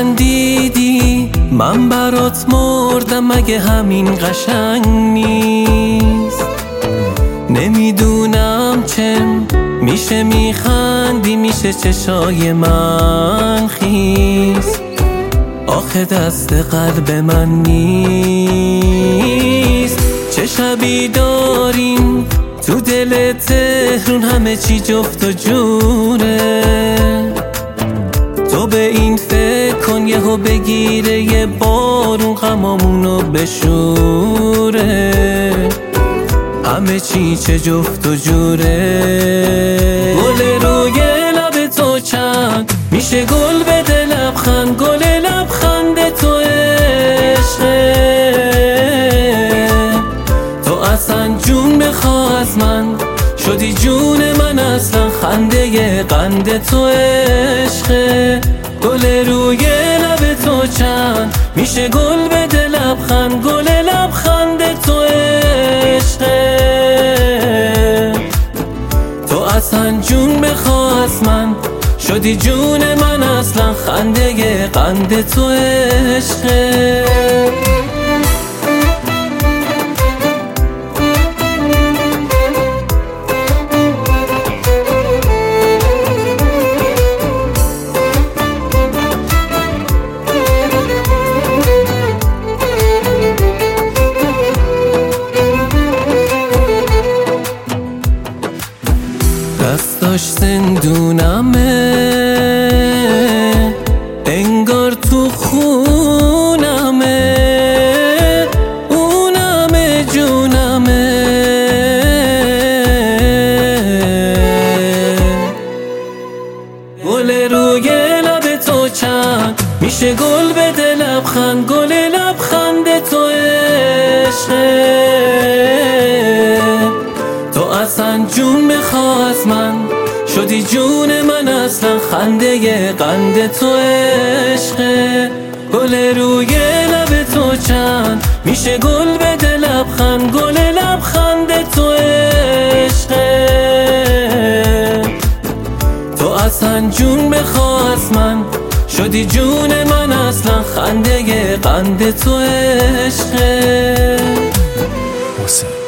خندیدی من برات مردم، مگه همین قشنگ نیست؟ نمیدونم چه میشه میخندی، میشه چشای من خیس، آخه دست قلب من نیست. چه شبی داریم تو دل تهرون، همه چی جفت و جوره. تو به این فکر کن یهو بگیره یه بارون غمامونو بشوره، همه چی چه جفت و جوره. گل روی لب تو چند میشه گل بده لبخند، گل لبخند تو عشقه. تو اصلا جون بخوا از من، شدی جون من اصلا، خنده قند تو عشقه. گل روی لب تو چند میشه گل بده لبخند، گل لبخند تو عشقه. تو اصلا جون بخوا از من، شدی جون من اصلا، خنده قند تو عشقه. دستاش زندونمه، انگار تو خونمه، اونمه جونمه. گل روی لب تو چند میشه گل بده لبخند، گل لبخند تو عشقه. تو اصلا جون بخوا از من، شدی جون من اصلا، خنده قند تو عشقه. گل روی لب تو چند میشه گل بده لبخند، گل لبخند تو عشقه. تو اصلا جون بخوا از من، شدی جون من اصلا، خنده قند تو عشقه.